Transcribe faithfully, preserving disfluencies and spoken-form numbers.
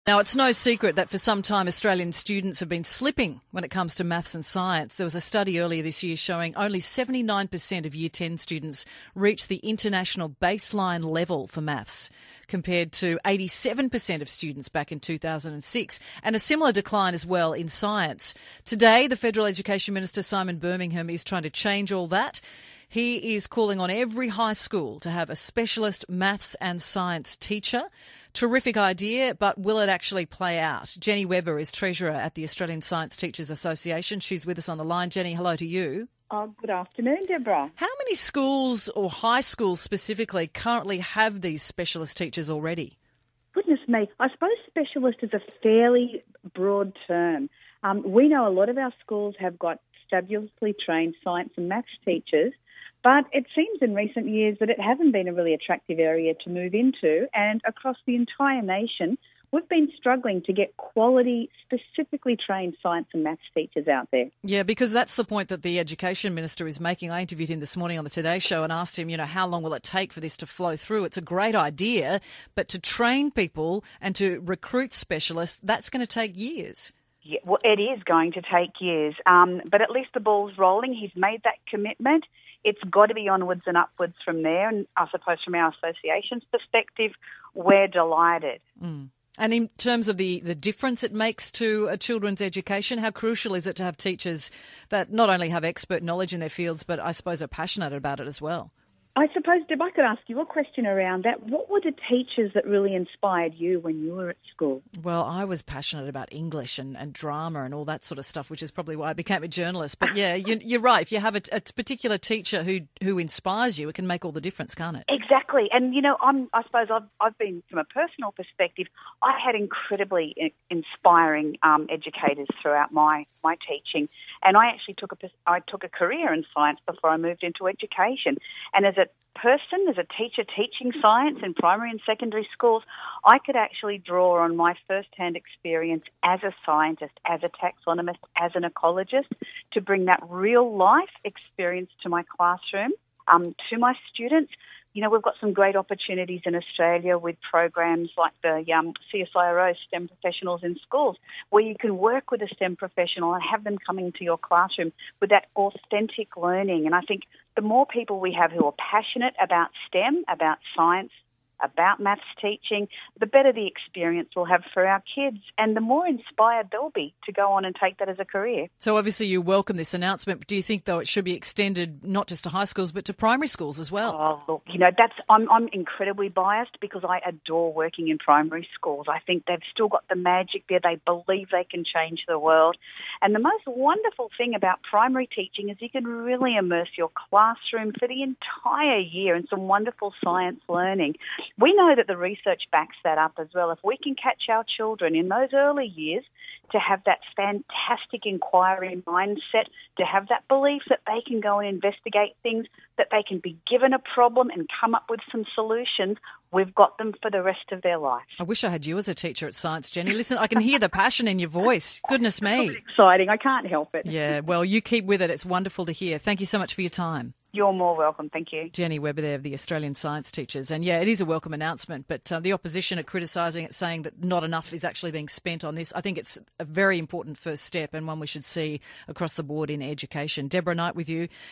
Now, it's no secret that for some time Australian students have been slipping when it comes to maths and science. There was a study earlier this year showing only seventy-nine percent of Year ten students reach the international baseline level for maths, compared to eighty-seven percent of students back in two thousand six, and a similar decline as well in science. Today, the Federal Education Minister, Simon Birmingham, is trying to change all that. He is calling on every high school to have a specialist maths and science teacher. Terrific idea, but will it actually play out? Jenny Webber is Treasurer at the Australian Science Teachers Association. She's with us on the line. Jenny, hello to you. Oh, good afternoon, Deborah. How many schools or high schools specifically currently have these specialist teachers already? Goodness me, I suppose specialist is a fairly broad term. Um, we know a lot of our schools have got fabulously trained science and maths teachers, but it seems in recent years that it hasn't been a really attractive area to move into, and across the entire nation, we've been struggling to get quality, specifically trained science and maths teachers out there. Yeah, because that's the point that the Education Minister is making. I interviewed him this morning on the Today Show and asked him, you know, how long will it take for this to flow through? It's a great idea, but to train people and to recruit specialists, that's going to take years. Yeah, well, it is going to take years, um, but at least the ball's rolling. He's made that commitment. It's got to be onwards and upwards from there, and I suppose from our association's perspective, we're delighted. Mm. And in terms of the, the difference it makes to a children's education, how crucial is it to have teachers that not only have expert knowledge in their fields, but I suppose are passionate about it as well? I suppose, Deb, I could ask you a question around that. What were the teachers that really inspired you when you were at school? Well, I was passionate about English and, and drama and all that sort of stuff, which is probably why I became a journalist. But yeah, you, you're right. If you have a, a particular teacher who who inspires you, it can make all the difference, can't it? Exactly. And, you know, I'm, I suppose I've, I've been, from a personal perspective, I had incredibly inspiring um, educators throughout my, my teaching. And I actually took a, I took a career in science before I moved into education. And as a person, as a teacher teaching science in primary and secondary schools, I could actually draw on my first-hand experience as a scientist, as a taxonomist, as an ecologist, to bring that real-life experience to my classroom, um, to my students. You know, we've got some great opportunities in Australia with programs like the um, C S I R O, STEM Professionals in Schools, where you can work with a STEM professional and have them coming to your classroom with that authentic learning. And I think the more people we have who are passionate about STEM, about science, about maths teaching, the better the experience we'll have for our kids and the more inspired they'll be to go on and take that as a career. So obviously you welcome this announcement, but do you think, though, it should be extended not just to high schools but to primary schools as well? Oh, look, you know, that's I'm, I'm incredibly biased because I adore working in primary schools. I think they've still got the magic there. They believe they can change the world. And the most wonderful thing about primary teaching is you can really immerse your classroom for the entire year in some wonderful science learning. We know that the research backs that up as well. If we can catch our children in those early years to have that fantastic inquiry mindset, to have that belief that they can go and investigate things, that they can be given a problem and come up with some solutions, we've got them for the rest of their life. I wish I had you as a teacher at science, Jenny. Listen, I can hear the passion in your voice. Goodness me. It's exciting. I can't help it. Yeah, well, you keep with it. It's wonderful to hear. Thank you so much for your time. You're more welcome. Thank you. Jenny Webber there of the Australian Science Teachers. And yeah, it is a welcome announcement, but uh, the opposition are criticising it, saying that not enough is actually being spent on this. I think it's a very important first step and one we should see across the board in education. Deborah Knight with you.